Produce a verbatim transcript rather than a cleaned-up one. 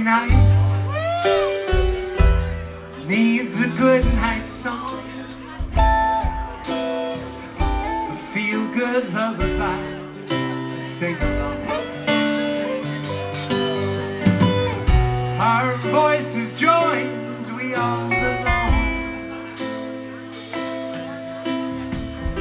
night needs a good night song, a feel-good lullaby to sing along. Our voices joined, we all